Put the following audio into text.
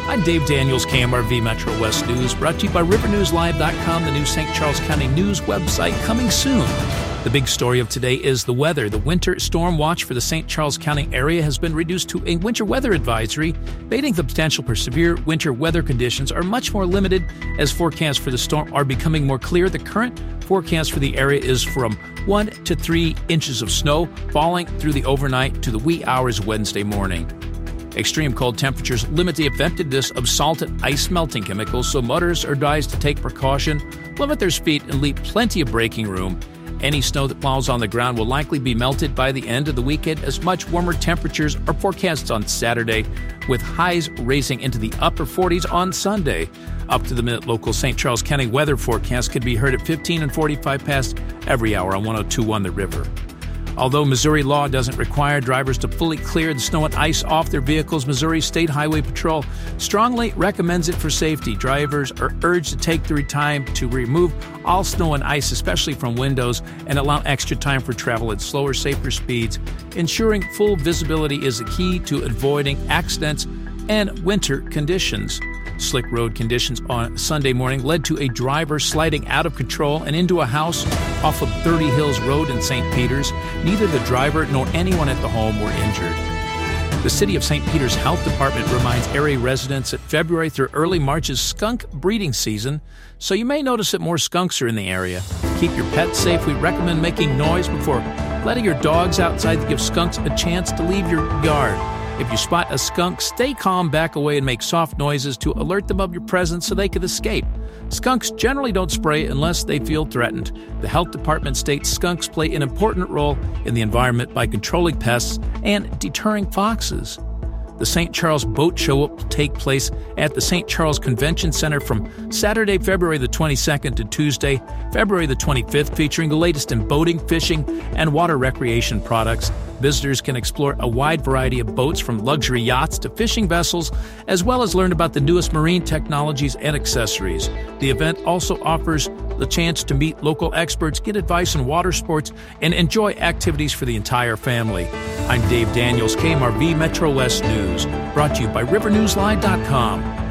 I'm Dave Daniels, KMRV Metro West News, brought to you by RiverNewsLive.com, the new St. Charles County news website, coming soon. The big story of today is the weather. The winter storm watch for the St. Charles County area has been reduced to a winter weather advisory, baiting the potential for severe winter weather conditions are much more limited as forecasts for the storm are becoming more clear. The current forecast for the area is from 1 to 3 inches of snow falling through the overnight to the wee hours of Wednesday morning. Extreme cold temperatures limit the effectiveness of salt and ice melting chemicals, so motorists are advised to take precaution, limit their speed, and leave plenty of braking room. Any snow that falls on the ground will likely be melted by the end of the weekend, as much warmer temperatures are forecast on Saturday, with highs raising into the upper 40s on Sunday. Up to the minute local St. Charles County weather forecast could be heard at 15 and 45 past every hour on 102.1 The River. Although Missouri law doesn't require drivers to fully clear the snow and ice off their vehicles, Missouri State Highway Patrol strongly recommends it for safety. Drivers are urged to take the time to remove all snow and ice, especially from windows, and allow extra time for travel at slower, safer speeds. Ensuring full visibility is the key to avoiding accidents and winter conditions. Slick road conditions on Sunday morning led to a driver sliding out of control and into a house off of 30 Hills Road in St. Peters. Neither the driver nor anyone at the home were injured. The City of St. Peters Health Department reminds area residents that February through early March is skunk breeding season, so you may notice that more skunks are in the area. Keep your pets safe. We recommend making noise before letting your dogs outside to give skunks a chance to leave your yard. If you spot a skunk, stay calm, back away, and make soft noises to alert them of your presence so they can escape. Skunks generally don't spray unless they feel threatened. The health department states skunks play an important role in the environment by controlling pests and deterring foxes. The St. Charles Boat Show will take place at the St. Charles Convention Center from Saturday, February the 22nd to Tuesday, February the 25th, featuring the latest in boating, fishing, and water recreation products. Visitors can explore a wide variety of boats, from luxury yachts to fishing vessels, as well as learn about the newest marine technologies and accessories. The event also offers the chance to meet local experts, get advice on water sports, and enjoy activities for the entire family. I'm Dave Daniels, KMRV Metro West News, brought to you by RiverNewsLive.com.